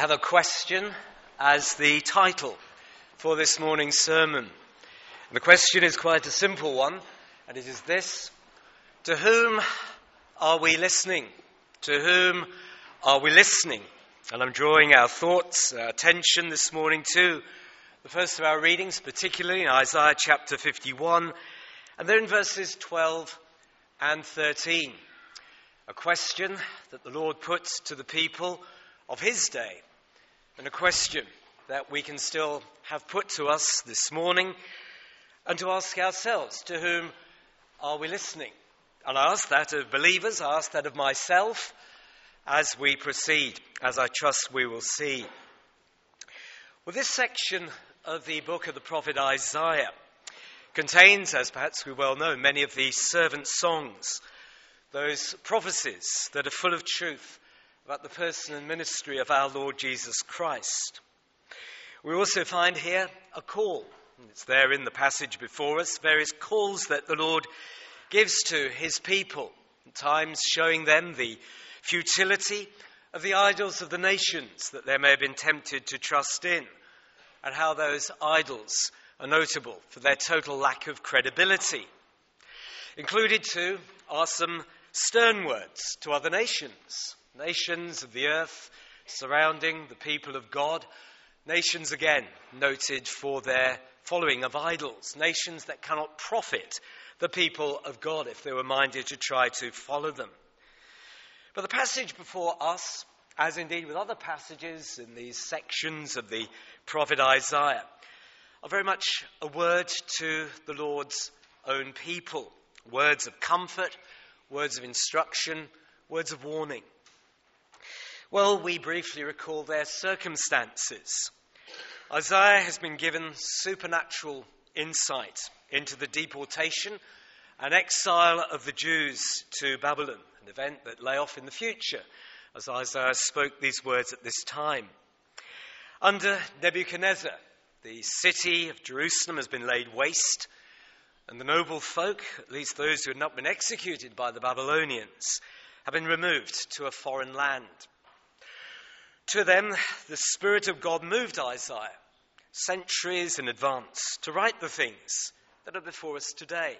have a question as the title for this morning's sermon. And the question is quite a simple one, and it is this: to whom are we listening? To whom are we listening? And I'm drawing our thoughts, our attention this morning to the first of our readings, particularly in Isaiah chapter 51, and then in verses 12 and 13. A question that the Lord puts to the people of his day, and a question that we can still have put to us this morning, and to ask ourselves, to whom are we listening? And I ask that of believers, I ask that of myself as we proceed, as I trust we will see. Well, this section of the book of the prophet Isaiah contains, as perhaps we well know, many of the servant songs, those prophecies that are full of truth about the person and ministry of our Lord Jesus Christ. We also find here a call. It's there in the passage before us, various calls that the Lord gives to his people, at times showing them the futility of the idols of the nations that they may have been tempted to trust in, and how those idols are notable for their total lack of credibility. Included too are some stern words to other nations of the earth surrounding the people of God, nations again noted for their following of idols, nations that cannot profit the people of God if they were minded to try to follow them. But the passage before us, as indeed with other passages in these sections of the prophet Isaiah, are very much a word to the Lord's own people, words of comfort, words of instruction, words of warning. Well, we briefly recall their circumstances. Isaiah has been given supernatural insight into the deportation and exile of the Jews to Babylon, an event that lay off in the future, as Isaiah spoke these words at this time. Under Nebuchadnezzar, the city of Jerusalem has been laid waste, and the noble folk, at least those who had not been executed by the Babylonians, have been removed to a foreign land. To them, the Spirit of God moved Isaiah centuries in advance to write the things that are before us today.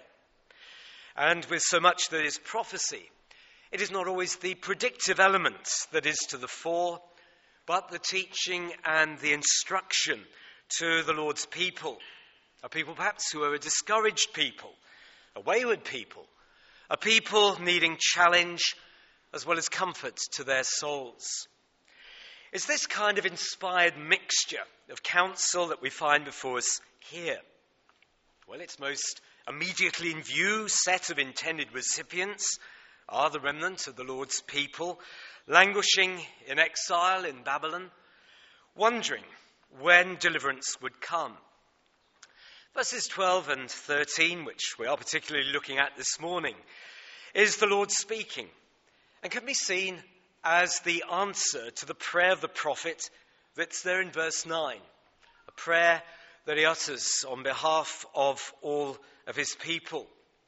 And with so much that is prophecy, it is not always the predictive element that is to the fore, but the teaching and the instruction to the Lord's people, a people perhaps who are a discouraged people, a wayward people, a people needing challenge as well as comfort to their souls. It's this kind of inspired mixture of counsel that we find before us here. Well, its most immediately in view set of intended recipients are the remnant of the Lord's people, languishing in exile in Babylon, wondering when deliverance would come. Verses 12 and 13, which we are particularly looking at this morning, is the Lord speaking, and can be seen as the answer to the prayer of the prophet that's there in verse 9, a prayer that he utters on behalf of all of his people.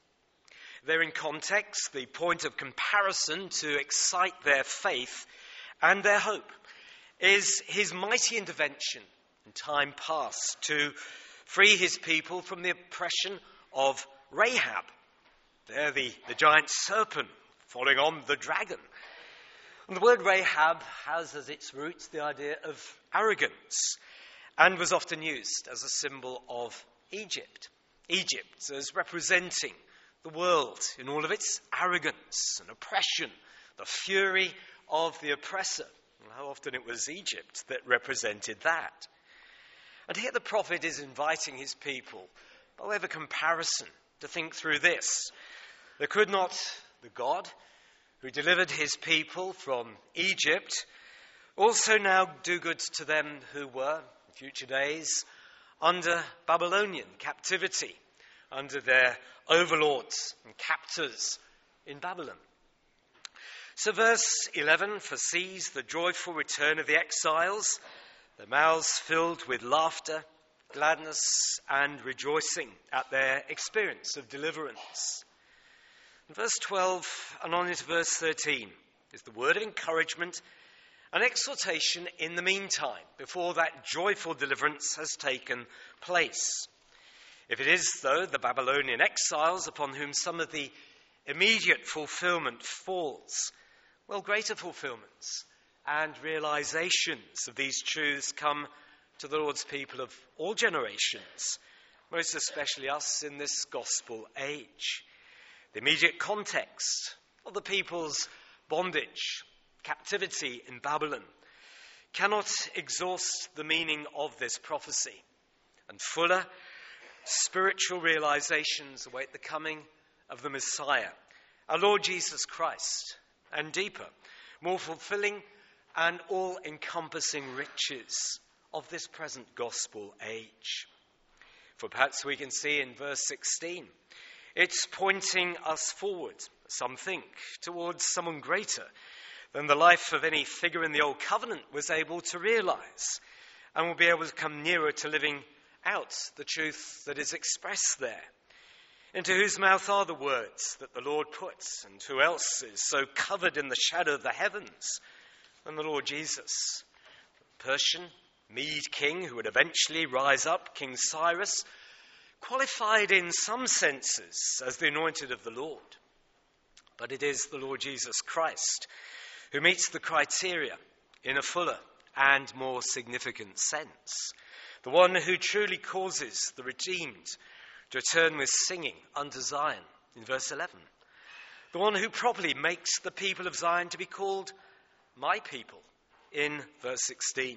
There in context, the point of comparison to excite their faith and their hope is his mighty intervention in time past to free his people from the oppression of Rahab. There the giant serpent following on the dragon. And the word Rahab has as its roots the idea of arrogance and was often used as a symbol of Egypt. Egypt as representing the world in all of its arrogance and oppression, the fury of the oppressor. And how often it was Egypt that represented that. And here the prophet is inviting his people, by way of a comparison, to think through this. There could not the God who delivered his people from Egypt also now do good to them who were, in future days, under Babylonian captivity, under their overlords and captors in Babylon. So verse 11 foresees the joyful return of the exiles, their mouths filled with laughter, gladness and rejoicing at their experience of deliverance. In verse 12 and on into verse 13 is the word of encouragement an exhortation in the meantime, before that joyful deliverance has taken place. If it is, though, the Babylonian exiles upon whom some of the immediate fulfillment falls, well, greater fulfillments and realizations of these truths come to the Lord's people of all generations, most especially us in this gospel age. The immediate context of the people's bondage, captivity in Babylon, cannot exhaust the meaning of this prophecy, and fuller spiritual realizations await the coming of the Messiah, our Lord Jesus Christ, and deeper, more fulfilling and all-encompassing riches of this present gospel age. For perhaps we can see in verse 16, it's pointing us forward, some think, towards someone greater than the life of any figure in the Old Covenant was able to realize, and will be able to come nearer to living out the truth that is expressed there. Into whose mouth are the words that the Lord puts, and who else is so covered in the shadow of the heavens than the Lord Jesus? The Persian Mede king who would eventually rise up, King Cyrus, qualified in some senses as the anointed of the Lord. But it is the Lord Jesus Christ who meets the criteria in a fuller and more significant sense. The one who truly causes the redeemed to return with singing unto Zion, in verse 11. The one who properly makes the people of Zion to be called my people, in verse 16.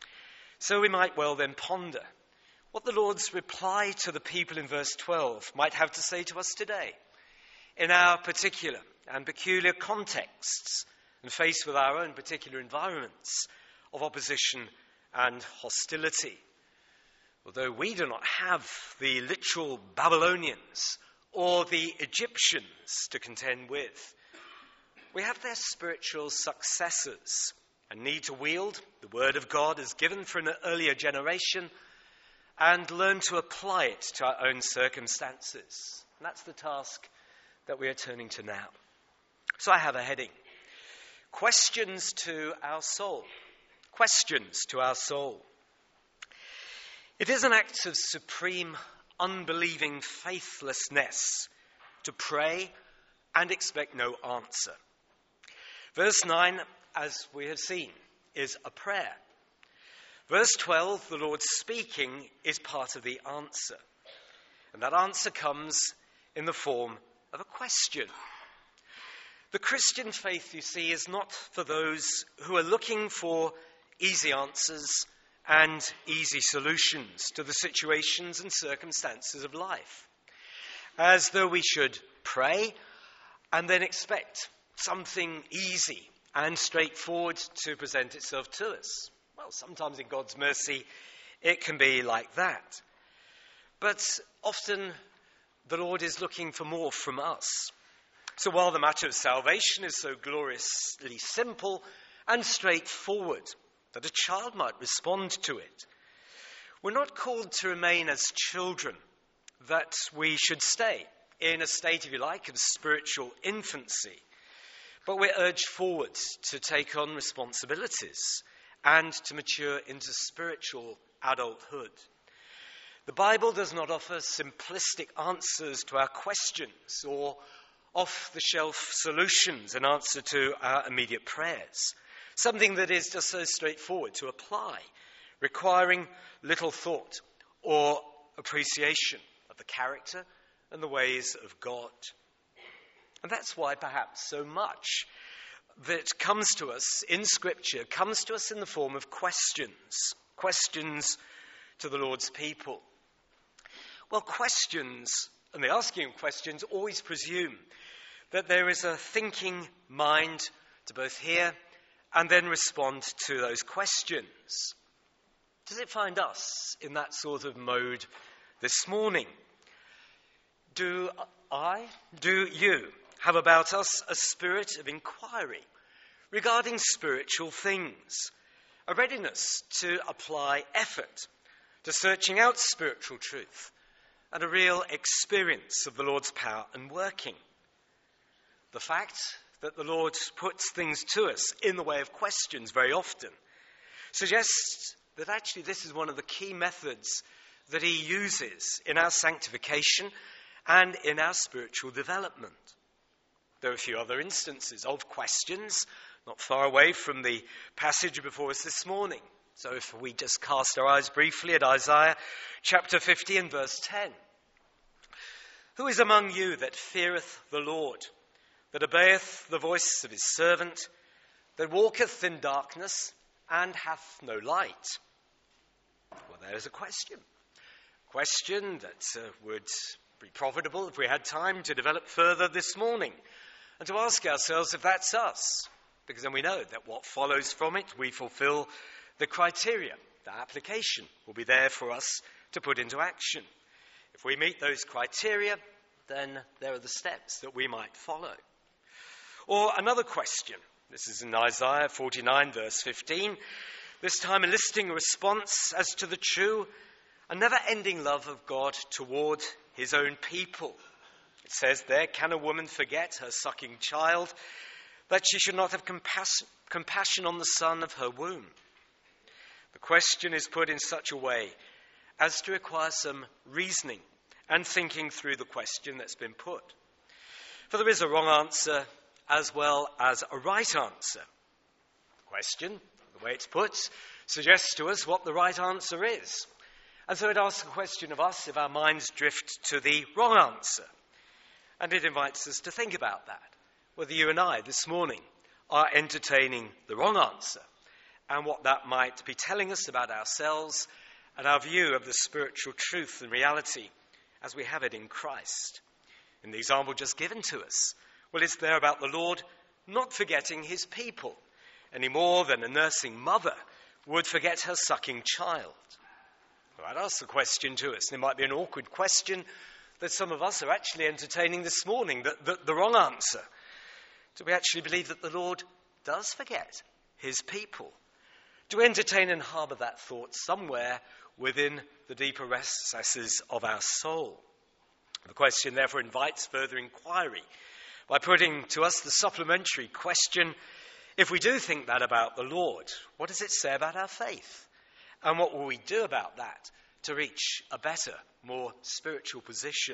So we might well then ponder what the Lord's reply to the people in verse 12 might have to say to us today, in our particular and peculiar contexts, and faced with our own particular environments of opposition and hostility. Although we do not have the literal Babylonians or the Egyptians to contend with, we have their spiritual successors and need to wield the word of God as given for an earlier generation and learn to apply it to our own circumstances. And that's the task that we are turning to now. So I have a heading. Questions to our soul. Questions to our soul. It is an act of supreme, unbelieving faithlessness to pray and expect no answer. Verse 9, as we have seen, is a prayer. Verse 12, the Lord speaking, is part of the answer. And that answer comes in the form of a question. The Christian faith, you see, is not for those who are looking for easy answers and easy solutions to the situations and circumstances of life. As though we should pray and then expect something easy and straightforward to present itself to us. Well, sometimes in God's mercy, it can be like that. But often the Lord is looking for more from us. So while the matter of salvation is so gloriously simple and straightforward that a child might respond to it, we're not called to remain as children, that we should stay in a state, if you like, of spiritual infancy. But we're urged forward to take on responsibilities and to mature into spiritual adulthood. The Bible does not offer simplistic answers to our questions or off-the-shelf solutions in answer to our immediate prayers. Something that is just so straightforward to apply, requiring little thought or appreciation of the character and the ways of God. And that's why perhaps so much that comes to us in Scripture comes to us in the form of questions to the Lord's people. Well, questions, and the asking of questions, always presume that there is a thinking mind to both hear and then respond to those questions. Does it find us in that sort of mode this morning? Do you have about us a spirit of inquiry regarding spiritual things, a readiness to apply effort to searching out spiritual truth, and a real experience of the Lord's power and working? The fact that the Lord puts things to us in the way of questions very often suggests that actually this is one of the key methods that he uses in our sanctification and in our spiritual development. There are a few other instances of questions not far away from the passage before us this morning. So if we just cast our eyes briefly at Isaiah chapter 50 and verse 10. Who is among you that feareth the Lord, that obeyeth the voice of his servant, that walketh in darkness and hath no light? Well, there is a question. Question that would be profitable if we had time to develop further this morning and to ask ourselves if that's us, because then we know that what follows from it, we fulfill the criteria. The application will be there for us to put into action. If we meet those criteria, then there are the steps that we might follow. Or another question. This is in Isaiah 49 verse 15. This time enlisting a response as to the true and never-ending love of God toward his own people. It says there, can a woman forget her sucking child, that she should not have compassion on the son of her womb? The question is put in such a way as to require some reasoning and thinking through the question that's been put. For there is a wrong answer as well as a right answer. The question, the way it's put, suggests to us what the right answer is. And so it asks a question of us if our minds drift to the wrong answer. And it invites us to think about that, whether you and I this morning are entertaining the wrong answer and what that might be telling us about ourselves and our view of the spiritual truth and reality as we have it in Christ. In the example just given to us, well, it's there about the Lord not forgetting his people any more than a nursing mother would forget her sucking child. Well, that asks the question to us, and it might be an awkward question that some of us are actually entertaining this morning, the wrong answer. Do we actually believe that the Lord does forget his people? Do we entertain and harbour that thought somewhere within the deeper recesses of our soul? The question therefore invites further inquiry by putting to us the supplementary question, if we do think that about the Lord, what does it say about our faith? And what will we do about that to reach a better, more spiritual position?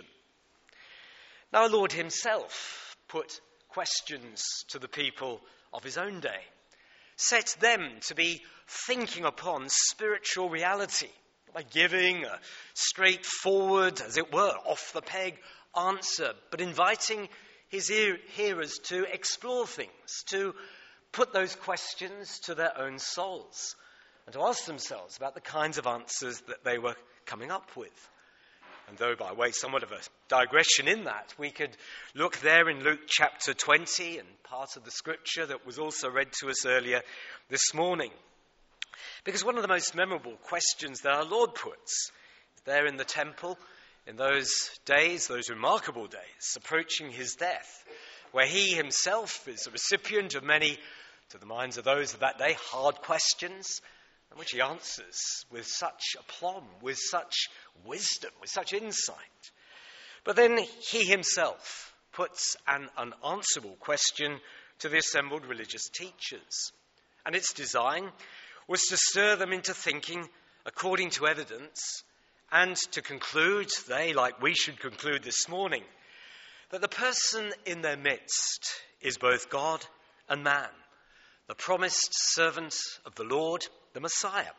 Now, our Lord himself put questions to the people of his own day, set them to be thinking upon spiritual reality by giving a straightforward, as it were, off-the-peg answer, but inviting his hearers to explore things, to put those questions to their own souls, and to ask themselves about the kinds of answers that they were coming up with. And though by way somewhat of a digression in that, we could look there in Luke chapter 20 and part of the scripture that was also read to us earlier this morning. Because one of the most memorable questions that our Lord puts there in the temple in those days, those remarkable days, approaching his death, where he himself is a recipient of many, to the minds of those of that day, hard questions, and which he answers with such aplomb, with such wisdom, with such insight. But then he himself puts an unanswerable question to the assembled religious teachers. And its design was to stir them into thinking according to evidence and to conclude, they, like we should conclude this morning, that the person in their midst is both God and man, the promised servant of the Lord, the Messiah.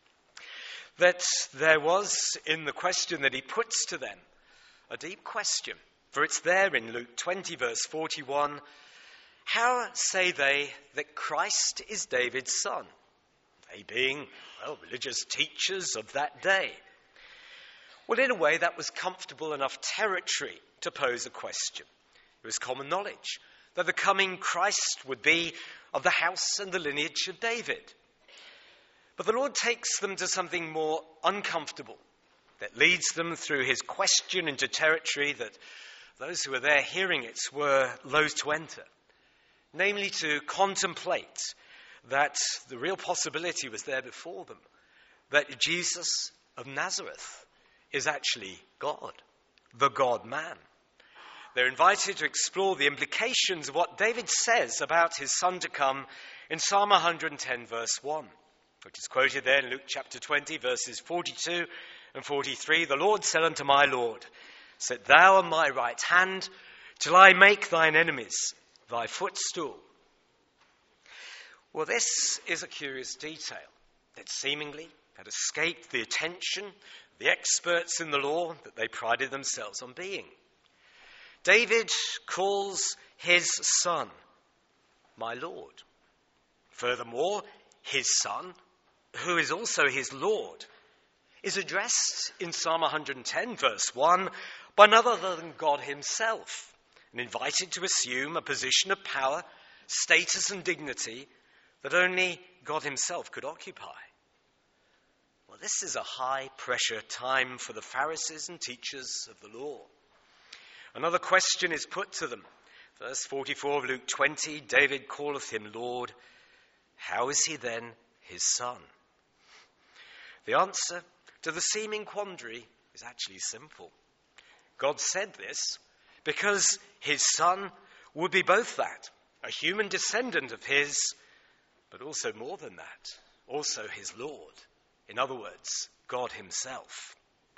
That there was, in the question that he puts to them, a deep question. For it's there in Luke 20, verse 41, how say they that Christ is David's son? They being, religious teachers of that day. Well, in a way, that was comfortable enough territory to pose a question. It was common knowledge that the coming Christ would be of the house and the lineage of David. But the Lord takes them to something more uncomfortable that leads them through his question into territory that those who were there hearing it were loath to enter. Namely, to contemplate that the real possibility was there before them, that Jesus of Nazareth is actually God, the God-man. they're invited to explore the implications of what David says about his son to come in Psalm 110, verse 1, which is quoted there in Luke chapter 20, verses 42 and 43. The Lord said unto my Lord, sit thou on my right hand, till I make thine enemies thy footstool. Well, this is a curious detail that seemingly had escaped the attention of the experts in the law that they prided themselves on being. David calls his son my Lord. Furthermore, his son, who is also his Lord, is addressed in Psalm 110, verse 1, by none other than God himself, and invited to assume a position of power, status, and dignity that only God himself could occupy. Well, this is a high-pressure time for the Pharisees and teachers of the law. Another question is put to them. Verse 44 of Luke 20, David calleth him Lord. How is he then his son? The answer to the seeming quandary is actually simple. God said this because his son would be both that, a human descendant of his, but also more than that, also his Lord. In other words, God himself.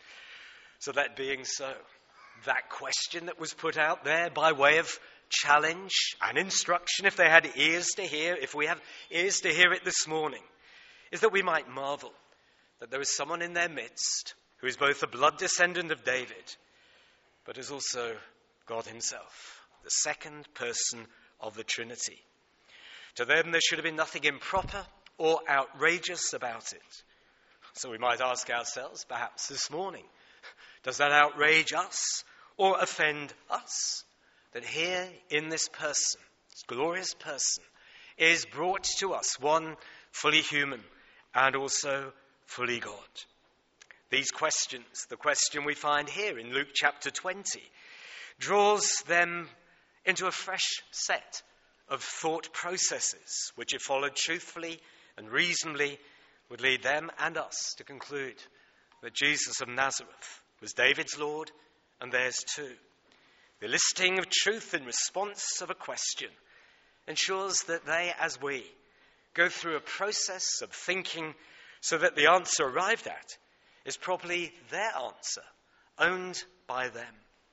So that being so, that question that was put out there by way of challenge and instruction, if they had ears to hear, if we have ears to hear it this morning, is that we might marvel that there is someone in their midst who is both a blood descendant of David, but is also God himself, the second person of the Trinity. To them, there should have been nothing improper or outrageous about it. So we might ask ourselves, perhaps this morning, does that outrage us or offend us? That here in this person, this glorious person, is brought to us one fully human and also fully God. These questions, the question we find here in Luke chapter 20, draws them into a fresh set of thought processes, which if followed truthfully and reasonably, would lead them and us to conclude that Jesus of Nazareth was David's Lord and theirs too. The listing of truth in response of a question ensures that they, as we, go through a process of thinking so that the answer arrived at is properly their answer, owned by them.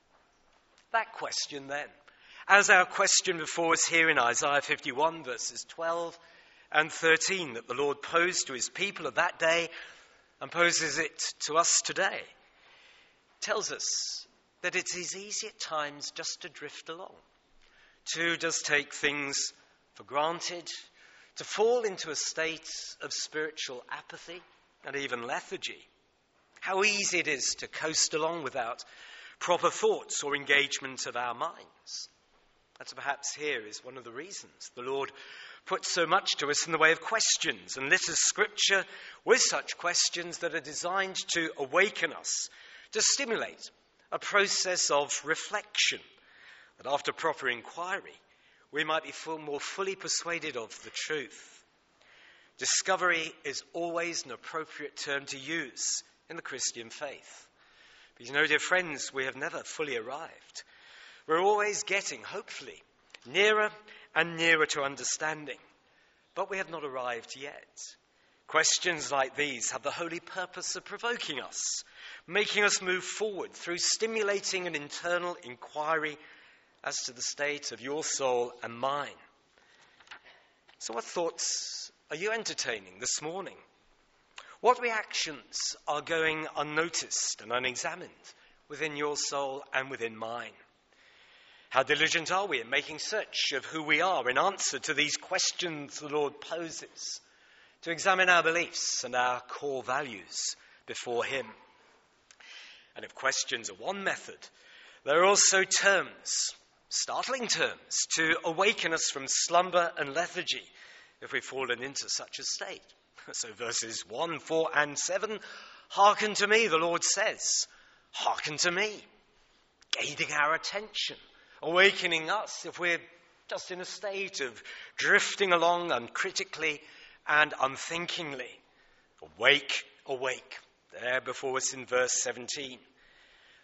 That question then, as our question before us here in Isaiah 51, verses 12 and 13, that the Lord posed to his people of that day and poses it to us today, tells us that it is easy at times just to drift along, to just take things for granted, to fall into a state of spiritual apathy and even lethargy. How easy it is to coast along without proper thoughts or engagement of our minds. That's perhaps here is one of the reasons the Lord puts so much to us in the way of questions and litters Scripture with such questions that are designed to awaken us, to stimulate a process of reflection, that after proper inquiry we might be more fully persuaded of the truth. Discovery is always an appropriate term to use in the Christian faith. But you know, dear friends, we have never fully arrived. We're always getting, hopefully, nearer and nearer to understanding. But we have not arrived yet. Questions like these have the holy purpose of provoking us, making us move forward through stimulating an internal inquiry as to the state of your soul and mine. So what thoughts are you entertaining this morning? What reactions are going unnoticed and unexamined within your soul and within mine? How diligent are we in making search of who we are in answer to these questions the Lord poses, to examine our beliefs and our core values before him? And if questions are one method, there are also terms, startling terms, to awaken us from slumber and lethargy if we've fallen into such a state. So verses 1, 4 and 7, hearken to me, the Lord says. Hearken to me, gaining our attention, awakening us if we're just in a state of drifting along uncritically and unthinkingly. Awake, awake, there before us in verse 17.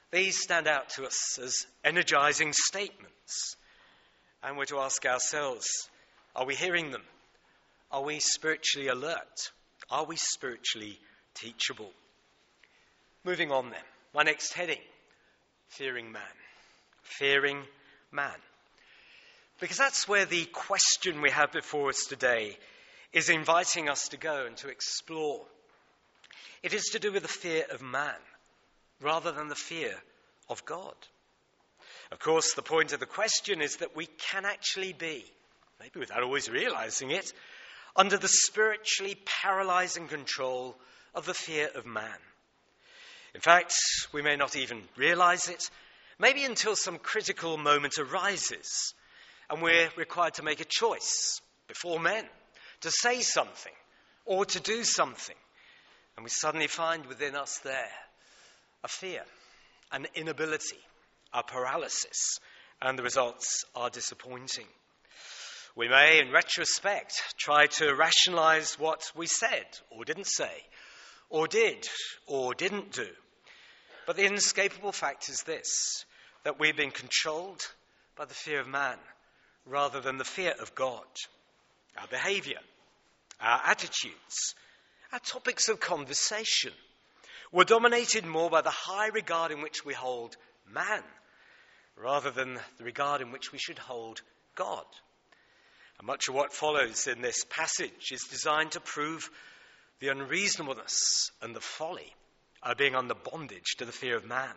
These stand out to us as energizing statements. And we're to ask ourselves, are we hearing them? Are we spiritually alert? Are we spiritually teachable? Moving on then. My next heading, fearing man. Fearing man. Because that's where the question we have before us today is inviting us to go and to explore. It is to do with the fear of man rather than the fear of God. Of course, the point of the question is that we can actually be, maybe without always realizing it, under the spiritually paralyzing control of the fear of man. In fact, we may not even realize it, maybe until some critical moment arises and we're required to make a choice before men, to say something or to do something. And we suddenly find within us there a fear, an inability, a paralysis, and the results are disappointing. We may, in retrospect, try to rationalize what we said or didn't say, or did or didn't do. But the inescapable fact is this, that we've been controlled by the fear of man rather than the fear of God. Our behavior, our attitudes, our topics of conversation were dominated more by the high regard in which we hold man rather than the regard in which we should hold God. And much of what follows in this passage is designed to prove the unreasonableness and the folly of being under bondage to the fear of man.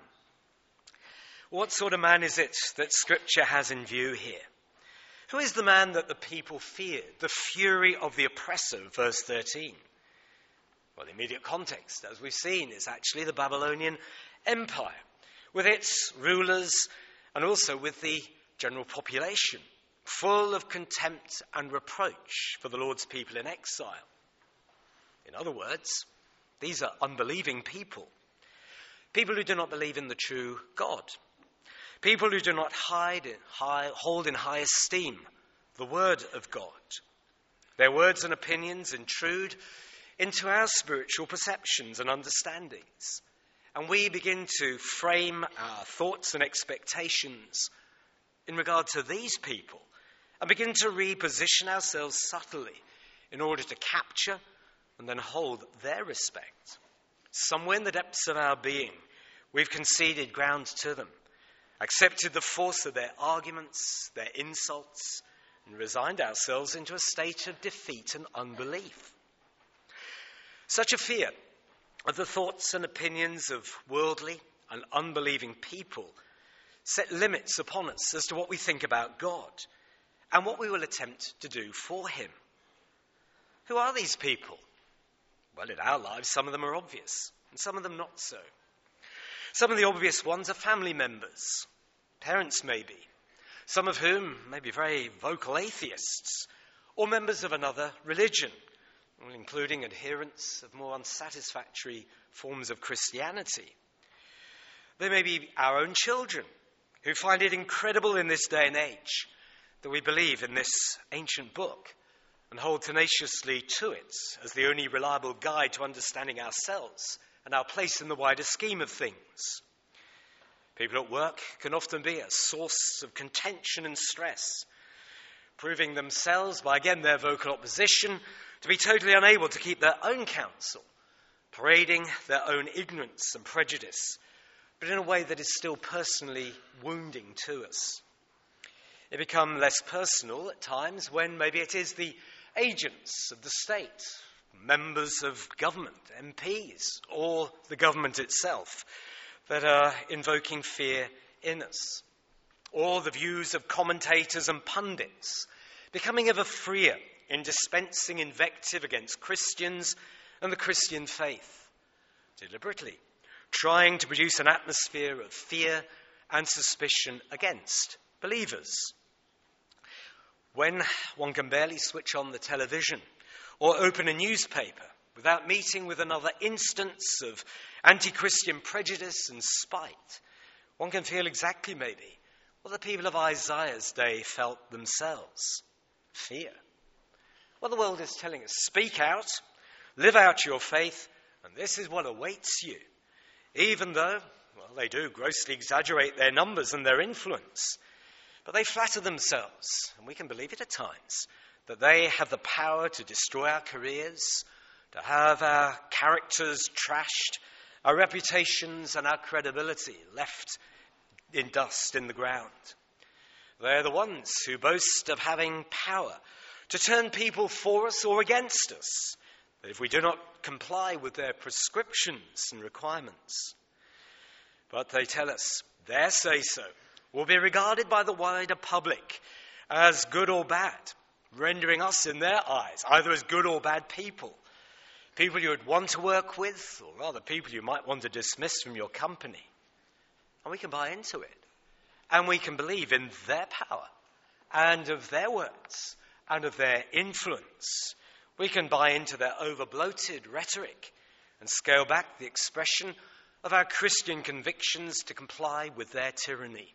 What sort of man is it that Scripture has in view here? Who is the man that the people feared, the fury of the oppressor, verse 13? Well, the immediate context, as we've seen, is actually the Babylonian Empire, with its rulers and also with the general population, full of contempt and reproach for the Lord's people in exile. In other words, these are unbelieving people, people who do not believe in the true God, people who do not hold in high esteem the word of God. Their words and opinions intrude into our spiritual perceptions and understandings, and we begin to frame our thoughts and expectations in regard to these people and begin to reposition ourselves subtly in order to capture and then hold their respect. Somewhere in the depths of our being, we've conceded ground to them, accepted the force of their arguments, their insults, and resigned ourselves into a state of defeat and unbelief. Such a fear of the thoughts and opinions of worldly and unbelieving people set limits upon us as to what we think about God and what we will attempt to do for him. Who are these people? Well, in our lives, some of them are obvious, and some of them not so. Some of the obvious ones are family members, parents maybe, some of whom may be very vocal atheists, or members of another religion, including adherents of more unsatisfactory forms of Christianity. They may be our own children, who find it incredible in this day and age that we believe in this ancient book and hold tenaciously to it as the only reliable guide to understanding ourselves and our place in the wider scheme of things. People at work can often be a source of contention and stress, proving themselves by, again, their vocal opposition to be totally unable to keep their own counsel, parading their own ignorance and prejudice, but in a way that is still personally wounding to us. It becomes less personal at times when maybe it is the agents of the state, members of government, MPs, or the government itself that are invoking fear in us, or the views of commentators and pundits becoming ever freer in dispensing invective against Christians and the Christian faith, deliberately trying to produce an atmosphere of fear and suspicion against believers. When one can barely switch on the television or open a newspaper without meeting with another instance of anti-Christian prejudice and spite, one can feel exactly maybe what the people of Isaiah's day felt themselves: fear. What the world is telling us: speak out, live out your faith, and this is what awaits you, even though well, they do grossly exaggerate their numbers and their influence. But they flatter themselves, and we can believe it at times, that they have the power to destroy our careers, to have our characters trashed, our reputations and our credibility left in dust in the ground. They're the ones who boast of having power to turn people for us or against us, that if we do not comply with their prescriptions and requirements. But they tell us their say-so will be regarded by the wider public as good or bad, rendering us in their eyes either as good or bad people you would want to work with, or rather people you might want to dismiss from your company. And we can buy into it. And we can believe in their power and of their words and of their influence. We can buy into their over-bloated rhetoric and scale back the expression of our Christian convictions to comply with their tyranny.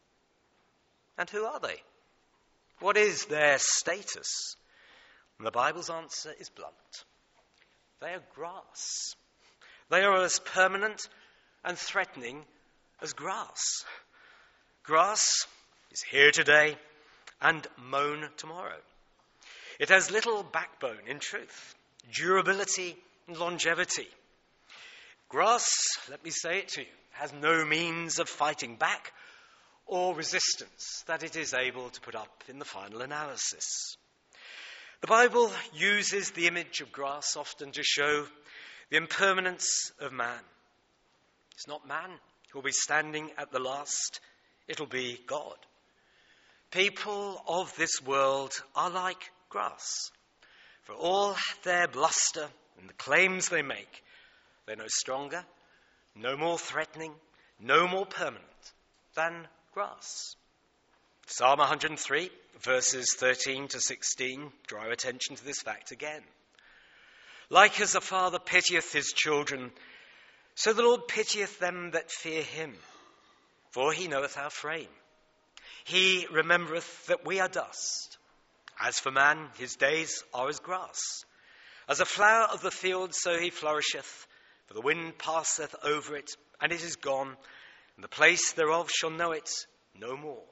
And who are they? What is their status? And the Bible's answer is blunt. They are grass. They are as permanent and threatening as grass. Grass is here today and mown tomorrow. It has little backbone in truth, durability and longevity. Grass, let me say it to you, has no means of fighting back or resistance that it is able to put up in the final analysis. The Bible uses the image of grass often to show the impermanence of man. It's not man who will be standing at the last, it'll be God. People of this world are like grass. For all their bluster and the claims they make, they're no stronger, no more threatening, no more permanent than grass. Psalm 103, verses 13 to 16, draw our attention to this fact again. Like as a father pitieth his children, so the Lord pitieth them that fear him. For he knoweth our frame. He remembereth that we are dust. As for man, his days are as grass. As a flower of the field, so he flourisheth. For the wind passeth over it, and it is gone, and the place thereof shall know it no more.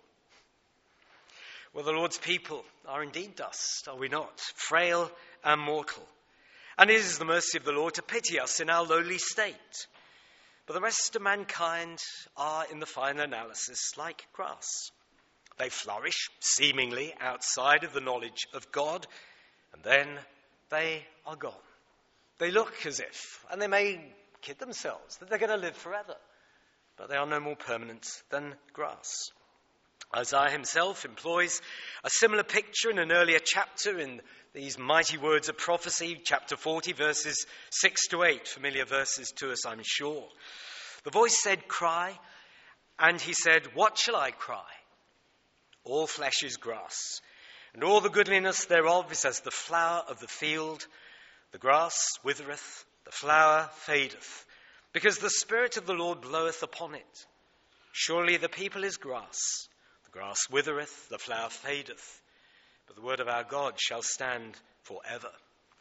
Well, the Lord's people are indeed dust, are we not? Frail and mortal. And it is the mercy of the Lord to pity us in our lowly state. But the rest of mankind are, in the final analysis, like grass. They flourish, seemingly, outside of the knowledge of God, and then they are gone. They look as if, and they may kid themselves, that they're going to live forever. But they are no more permanent than grass. Isaiah himself employs a similar picture in an earlier chapter in these mighty words of prophecy, chapter 40, verses 6 to 8, familiar verses to us, I'm sure. The voice said, "Cry," and he said, "What shall I cry? All flesh is grass, and all the goodliness thereof is as the flower of the field. The grass withereth, the flower fadeth, because the Spirit of the Lord bloweth upon it. Surely the people is grass. The grass withereth, the flower fadeth, but the word of our God shall stand forever."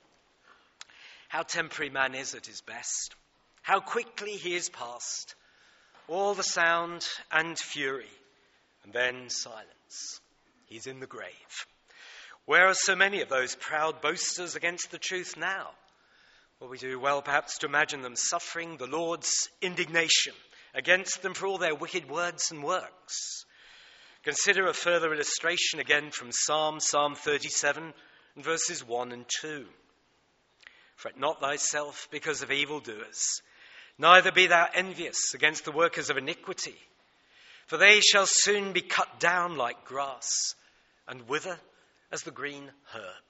How temporary man is at his best. How quickly he is past. All the sound and fury, and then silence. He's in the grave. Where are so many of those proud boasters against the truth now? Well, we do well perhaps to imagine them suffering the Lord's indignation against them for all their wicked words and works. Consider a further illustration again from Psalm 37, and verses 1 and 2. "Fret not thyself because of evildoers, neither be thou envious against the workers of iniquity. For they shall soon be cut down like grass, and wither as the green herb."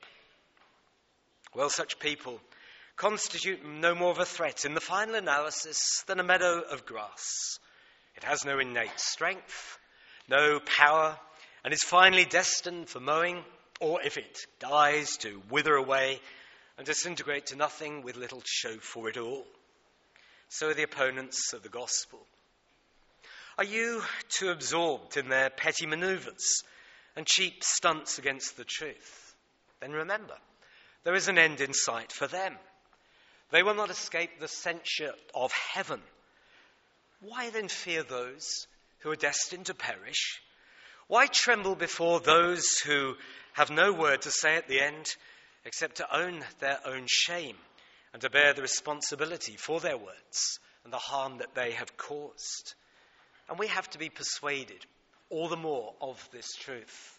Well, such people constitute no more of a threat in the final analysis than a meadow of grass. It has no innate strength, no power, and is finally destined for mowing, or if it dies, to wither away and disintegrate to nothing with little to show for it all. So are the opponents of the gospel. Are you too absorbed in their petty maneuvers and cheap stunts against the truth? Then remember, there is an end in sight for them. They will not escape the censure of heaven. Why then fear those who are destined to perish? Why tremble before those who have no word to say at the end except to own their own shame and to bear the responsibility for their words and the harm that they have caused? And we have to be persuaded all the more of this truth.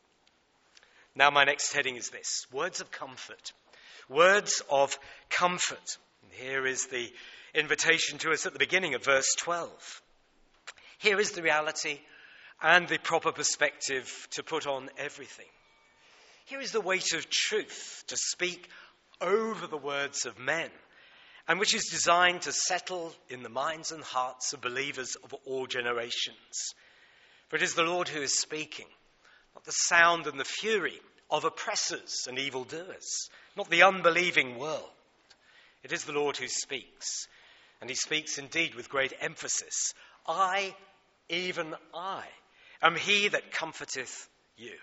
Now my next heading is this: words of comfort. Words of comfort. And here is the invitation to us at the beginning of verse 12. Here is the reality and the proper perspective to put on everything. Here is the weight of truth to speak over the words of men, and which is designed to settle in the minds and hearts of believers of all generations. For it is the Lord who is speaking, not the sound and the fury of oppressors and evildoers, not the unbelieving world. It is the Lord who speaks, and he speaks indeed with great emphasis. I, even I, am he that comforteth you.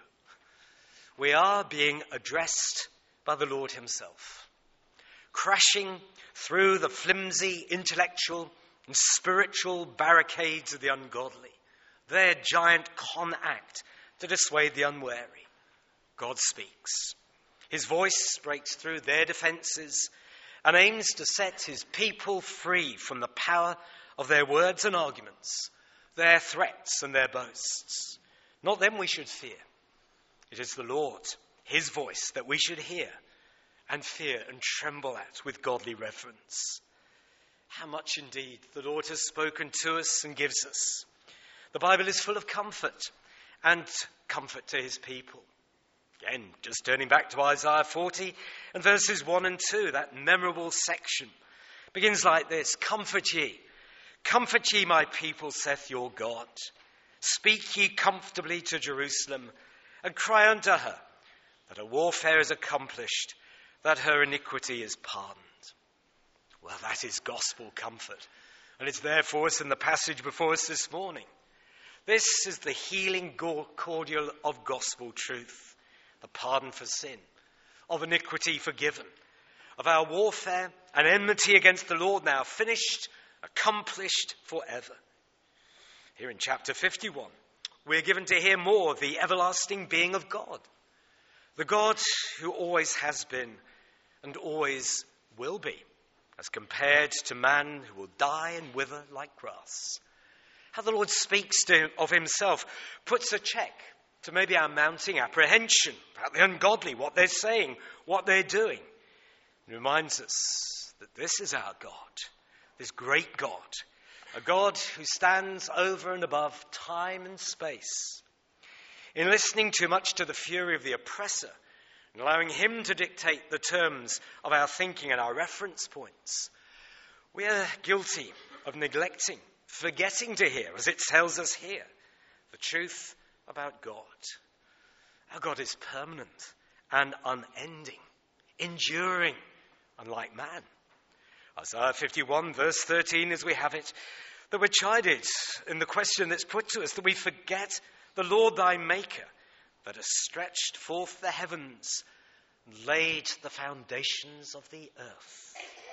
We are being addressed by the Lord himself, crashing through the flimsy intellectual and spiritual barricades of the ungodly, their giant con act to dissuade the unwary. God speaks. His voice breaks through their defenses and aims to set his people free from the power of their words and arguments, their threats and their boasts. Not them we should fear. It is the Lord, his voice, that we should hear and fear and tremble at with godly reverence. How much indeed the Lord has spoken to us and gives us. The Bible is full of comfort and comfort to his people. Again, just turning back to Isaiah 40 and verses 1 and 2, that memorable section begins like this: comfort ye, my people, saith your God. Speak ye comfortably to Jerusalem, and cry unto her that her warfare is accomplished, that her iniquity is pardoned. Well, that is gospel comfort, and it's there for us in the passage before us this morning. This is the healing cordial of gospel truth, the pardon for sin, of iniquity forgiven, of our warfare and enmity against the Lord now finished, accomplished forever. Here in chapter 51, we are given to hear more of the everlasting being of God, the God who always has been and always will be, as compared to man who will die and wither like grass. How the Lord speaks of himself puts a check to maybe our mounting apprehension about the ungodly, what they're saying, what they're doing. It reminds us that this is our God, this great God, a God who stands over and above time and space. In listening too much to the fury of the oppressor and allowing him to dictate the terms of our thinking and our reference points, we are guilty of neglecting, forgetting to hear, as it tells us here, the truth about God. Our God is permanent and unending, enduring, unlike man. Isaiah 51 verse 13, as we have it, that we're chided in the question that's put to us, that we forget the Lord thy maker, that has stretched forth the heavens and laid the foundations of the earth.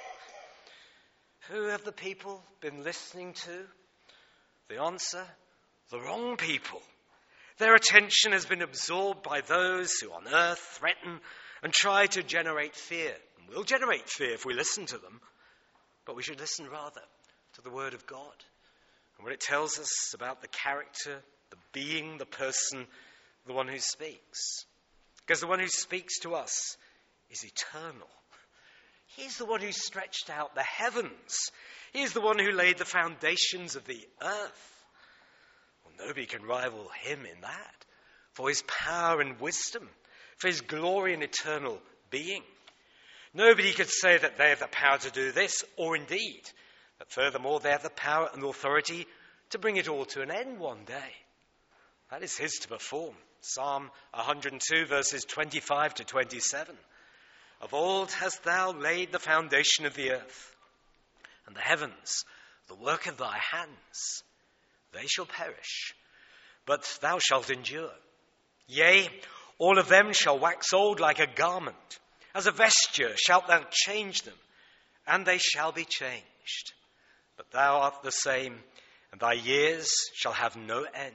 Who have the people been listening to? The answer, the wrong people. Their attention has been absorbed by those who on earth threaten and try to generate fear. And will generate fear if we listen to them. But we should listen rather to the word of God. And what it tells us about the character, the being, the person, the one who speaks. Because the one who speaks to us is eternal. He's the one who stretched out the heavens. He's the one who laid the foundations of the earth. Well, nobody can rival him in that, for his power and wisdom, for his glory and eternal being. Nobody could say that they have the power to do this, or indeed, that furthermore they have the power and authority to bring it all to an end one day. That is his to perform. Psalm 102 verses 25 to 27. Of old hast thou laid the foundation of the earth, and the heavens, the work of thy hands. They shall perish, but thou shalt endure. Yea, all of them shall wax old like a garment. As a vesture shalt thou change them, and they shall be changed. But thou art the same, and thy years shall have no end.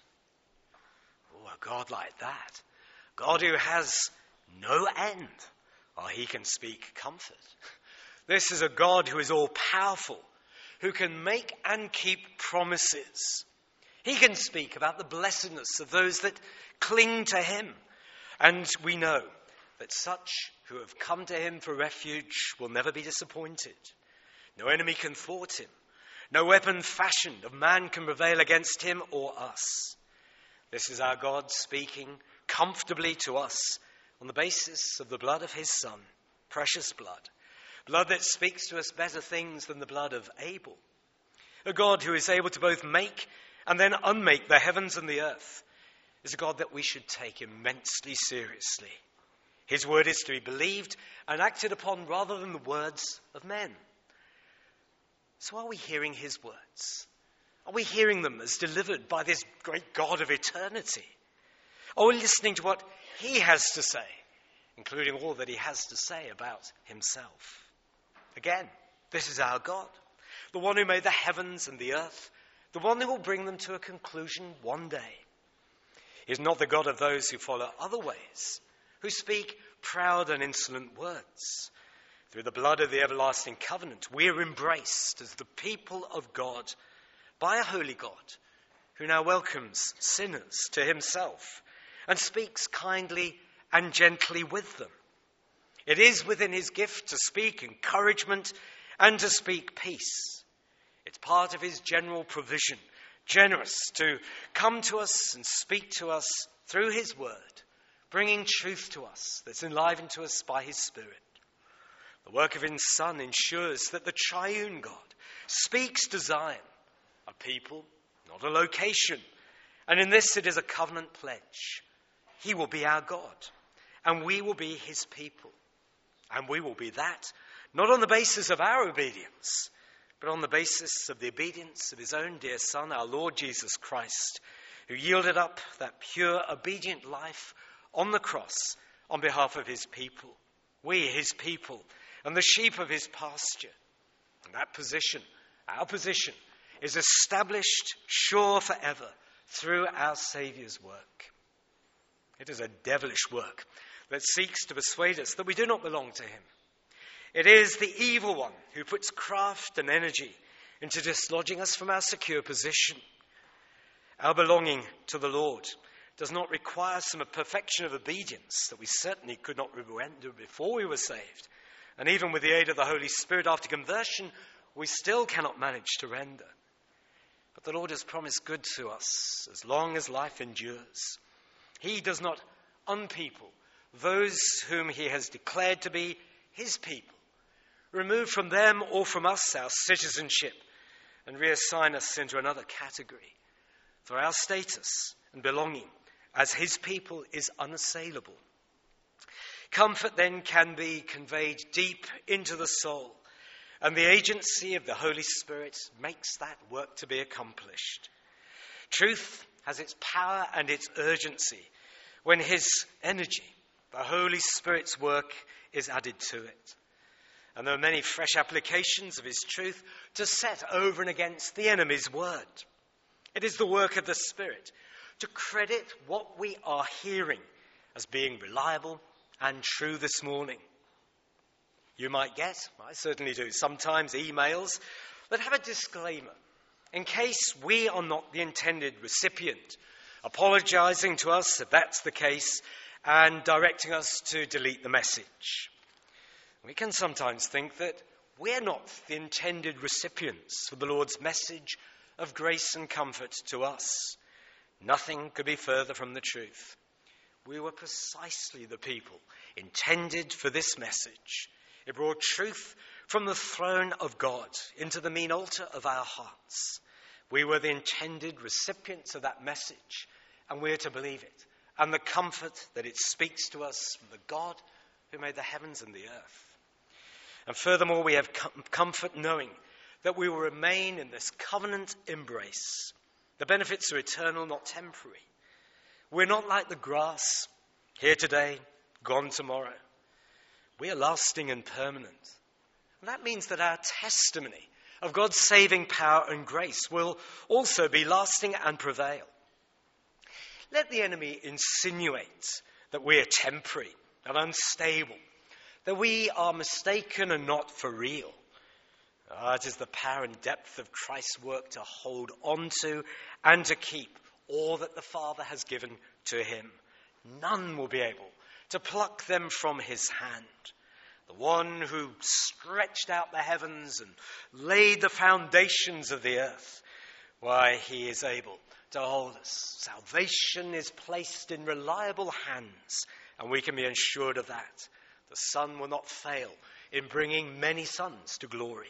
Oh, a God like that, God who has no end. Oh, he can speak comfort. This is a God who is all-powerful, who can make and keep promises. He can speak about the blessedness of those that cling to him. And we know that such who have come to him for refuge will never be disappointed. No enemy can thwart him. No weapon fashioned of man can prevail against him or us. This is our God speaking comfortably to us on the basis of the blood of his Son, precious blood. Blood that speaks to us better things than the blood of Abel. A God who is able to both make and then unmake the heavens and the earth is a God that we should take immensely seriously. His word is to be believed and acted upon rather than the words of men. So are we hearing his words? Are we hearing them as delivered by this great God of eternity? Are we listening to what he has to say, including all that he has to say about himself? Again, this is our God, the one who made the heavens and the earth, the one who will bring them to a conclusion one day. He is not the God of those who follow other ways, who speak proud and insolent words. Through the blood of the everlasting covenant, we are embraced as the people of God by a holy God who now welcomes sinners to himself and speaks kindly and gently with them. It is within his gift to speak encouragement and to speak peace. It's part of his general provision, generous to come to us and speak to us through his word, bringing truth to us that's enlivened to us by his Spirit. The work of his Son ensures that the triune God speaks to Zion, a people, not a location. And in this it is a covenant pledge. He will be our God, and we will be his people. And we will be that, not on the basis of our obedience, but on the basis of the obedience of his own dear Son, our Lord Jesus Christ, who yielded up that pure, obedient life on the cross on behalf of his people. We, his people, and the sheep of his pasture. And that position, our position, is established sure forever through our Saviour's work. It is a devilish work that seeks to persuade us that we do not belong to him. It is the evil one who puts craft and energy into dislodging us from our secure position. Our belonging to the Lord does not require some perfection of obedience that we certainly could not render before we were saved. And even with the aid of the Holy Spirit after conversion, we still cannot manage to render. But the Lord has promised good to us as long as life endures. He does not unpeople those whom he has declared to be his people, remove from them or from us our citizenship, and reassign us into another category. For our status and belonging as his people is unassailable. Comfort then can be conveyed deep into the soul, and the agency of the Holy Spirit makes that work to be accomplished. Truth has its power and its urgency when his energy, the Holy Spirit's work, is added to it. And there are many fresh applications of his truth to set over and against the enemy's word. It is the work of the Spirit to credit what we are hearing as being reliable and true this morning. You might get, I certainly do, sometimes emails that have a disclaimer in case we are not the intended recipient, apologizing to us if that's the case and directing us to delete the message. We can sometimes think that we're not the intended recipients for the Lord's message of grace and comfort to us. Nothing could be further from the truth. We were precisely the people intended for this message. It brought truth from the throne of God into the mean altar of our hearts. We were the intended recipients of that message, and we are to believe it, and the comfort that it speaks to us from the God who made the heavens and the earth. And furthermore, we have comfort knowing that we will remain in this covenant embrace. The benefits are eternal, not temporary. We're not like the grass, here today, gone tomorrow. We are lasting and permanent. And that means that our testimony of God's saving power and grace will also be lasting and prevail. Let the enemy insinuate that we are temporary and unstable, that we are mistaken and not for real. It is the power and depth of Christ's work to hold on to and to keep all that the Father has given to him. None will be able to pluck them from his hand. The one who stretched out the heavens and laid the foundations of the earth, why, he is able to hold us. Salvation is placed in reliable hands, and we can be assured of that. The Son will not fail in bringing many sons to glory.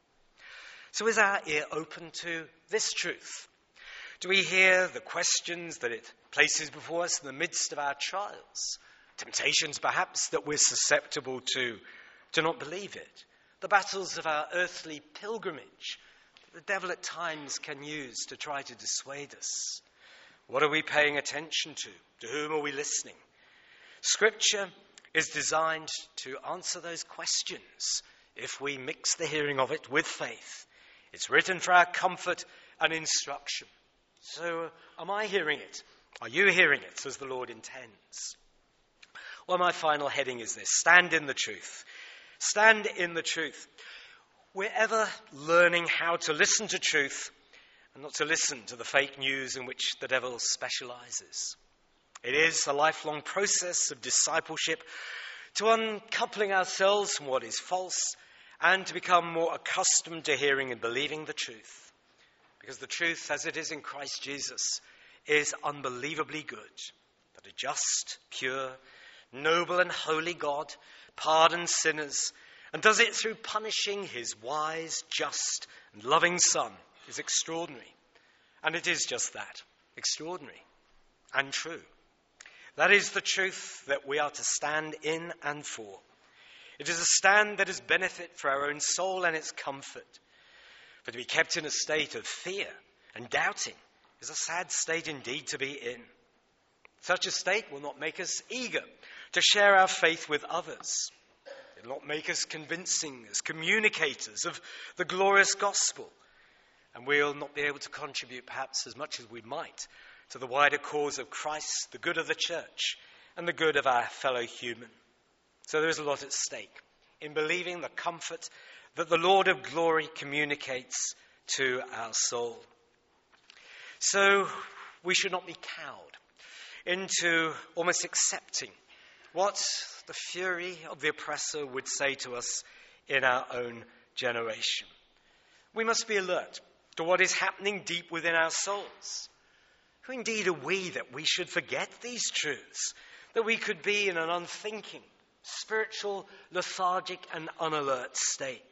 So is our ear open to this truth? Do we hear the questions that it places before us in the midst of our trials? Temptations, perhaps, that we're susceptible to not believe it. The battles of our earthly pilgrimage that the devil at times can use to try to dissuade us. What are we paying attention to? To whom are we listening? Scripture is designed to answer those questions if we mix the hearing of it with faith. It's written for our comfort and instruction. So, am I hearing it? Are you hearing it as the Lord intends? Well, my final heading is this: stand in the truth. Stand in the truth. We're ever learning how to listen to truth and not to listen to the fake news in which the devil specializes. It is a lifelong process of discipleship to uncoupling ourselves from what is false and to become more accustomed to hearing and believing the truth. Because the truth, as it is in Christ Jesus, is unbelievably good. That a just, pure, noble and holy God pardons sinners and does it through punishing his wise, just and loving Son is extraordinary. And it is just that, extraordinary and true. That is the truth that we are to stand in and for. It is a stand that is benefit for our own soul and its comfort. For to be kept in a state of fear and doubting is a sad state indeed to be in. Such a state will not make us eager to share our faith with others. It will not make us convincing as communicators of the glorious gospel. And we'll not be able to contribute perhaps as much as we might to the wider cause of Christ, the good of the church, and the good of our fellow human. So there is a lot at stake in believing the comfort that the Lord of glory communicates to our soul. So we should not be cowed into almost accepting what the fury of the oppressor would say to us in our own generation. We must be alert to what is happening deep within our souls. Who indeed are we that we should forget these truths, that we could be in an unthinking, spiritual, lethargic and unalert state?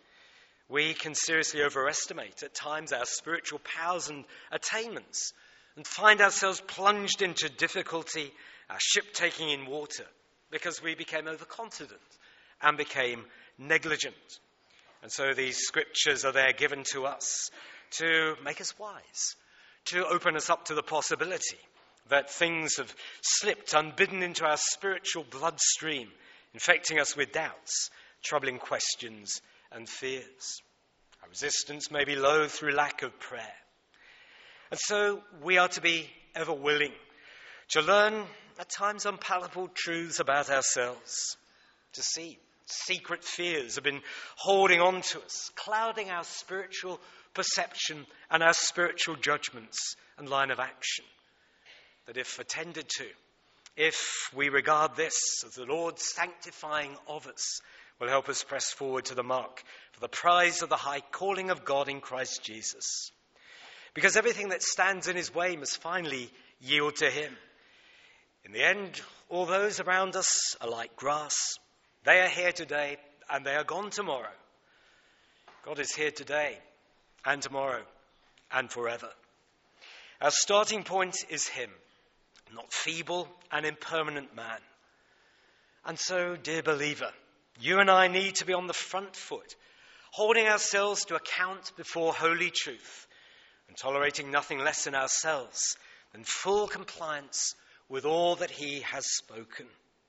We can seriously overestimate at times our spiritual powers and attainments and find ourselves plunged into difficulty, our ship taking in water, because we became overconfident and became negligent. And so these scriptures are there given to us to make us wise, to open us up to the possibility that things have slipped unbidden into our spiritual bloodstream, infecting us with doubts, troubling questions and fears. Our resistance may be low through lack of prayer. And so we are to be ever willing to learn at times unpalatable truths about ourselves, to see secret fears have been holding on to us, clouding our spiritual perception and our spiritual judgments and line of action. That if attended to, if we regard this as the Lord's sanctifying of us, will help us press forward to the mark for the prize of the high calling of God in Christ Jesus. Because everything that stands in his way must finally yield to him. In the end, all those around us are like grass. They are here today and they are gone tomorrow. God is here today and tomorrow and forever. Our starting point is him, not feeble and impermanent man. And so, dear believer, you and I need to be on the front foot, holding ourselves to account before holy truth and tolerating nothing less in ourselves than full compliance with all that he has spoken.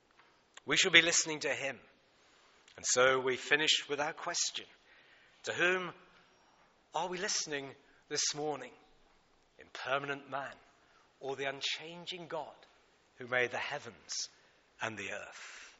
We shall be listening to him. And so we finish with our question: to whom are we listening this morning? Impermanent man or the unchanging God who made the heavens and the earth?